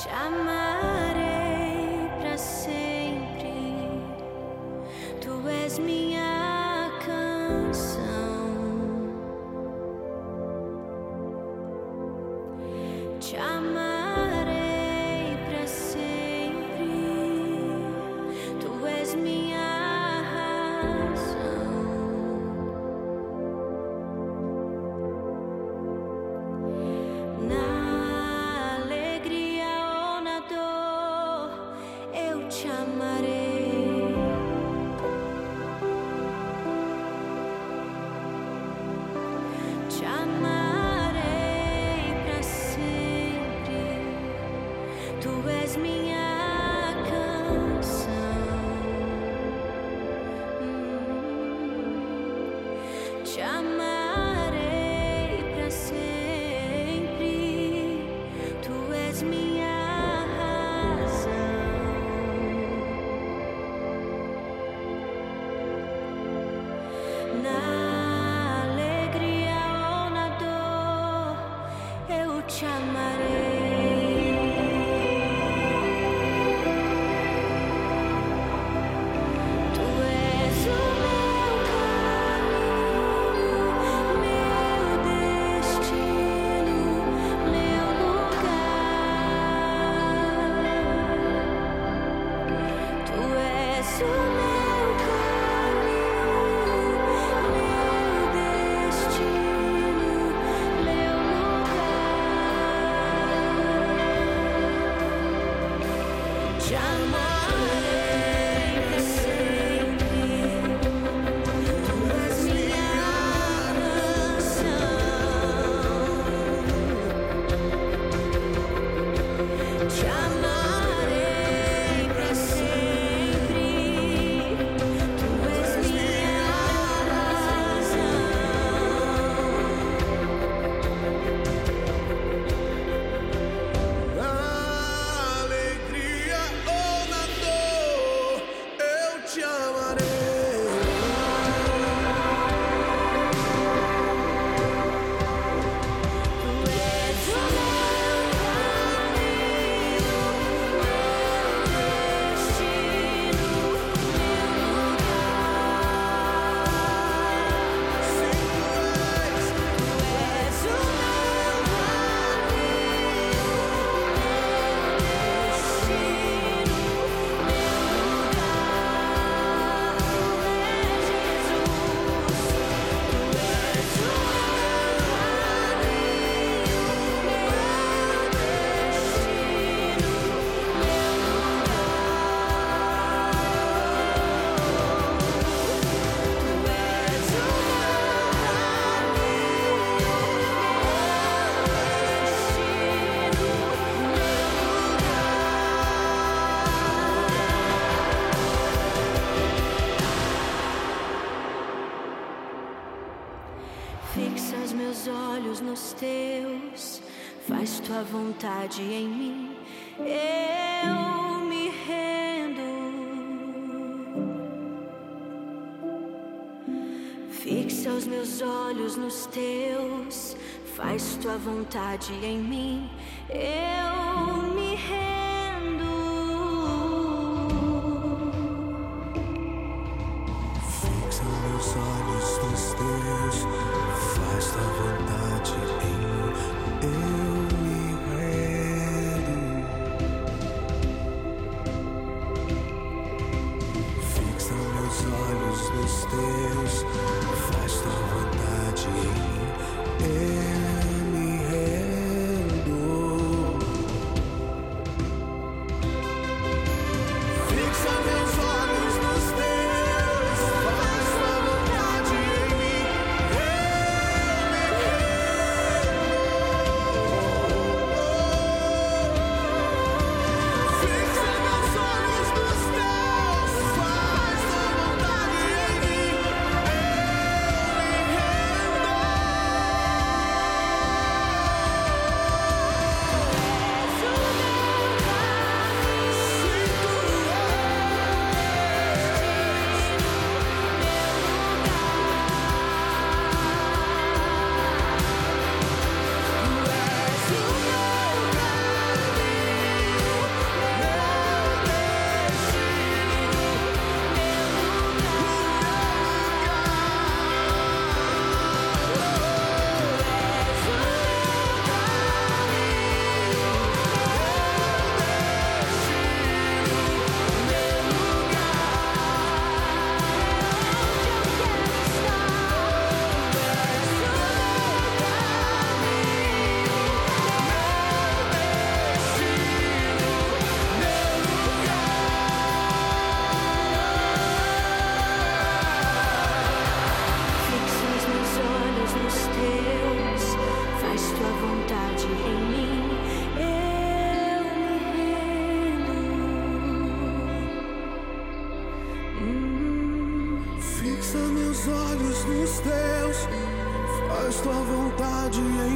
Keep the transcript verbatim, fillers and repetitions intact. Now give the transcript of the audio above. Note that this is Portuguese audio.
Te amarei pra sempre, tu és minha canção. Te amarei pra sempre, tu és minha razão. Na alegria ou na dor, eu te amarei. Te amarei pra sempre, tu és minha canção. Hum. Te amarei pra sempre, tu és minha razão. Na alegria ou na dor, eu te amarei. Tu és o meu caminho, meu destino, meu lugar. Tu és o meu caminho, meu destino, meu lugar. Te amarei pra sempre, tu és minha canção. Te amarei pra sempre, tu és minha razão. Na alegria ou na dor, eu te amarei. Tu és o meu caminho, meu destino, meu lugar. Sim, tu és. Tu és o meu caminho, meu destino, meu lugar. Tu és Jesus. Tu és o meu caminho, meu destino, meu Fixa os meus olhos nos teus, faz tua vontade em mim, eu me rendo. Fixa os meus olhos nos teus, faz tua vontade em mim, eu me rendo. Fixa meus olhos nos teus, faz tua vontade em mim, eu me rendo. Fixa meus olhos nos teus, faz tua vontade em mim, eu me rendo. Fixa meus olhos nos teus, faz tua vontade em mim, eu me rendo. Fixa meus olhos nos teus, faz tua vontade em mim, meus olhos nos teus, faz tua vontade em